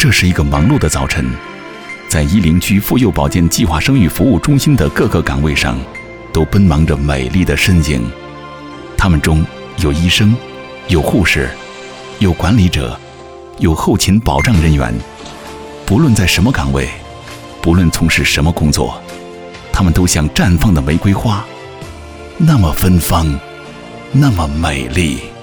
这是一个忙碌的早晨，在伊林区妇幼保健计划生育服务中心的各个岗位上，都奔忙着美丽的身影。他们中有医生，有护士，有管理者，有后勤保障人员。不论在什么岗位，不论从事什么工作，他们都像绽放的玫瑰花，那么芬芳，那么美丽。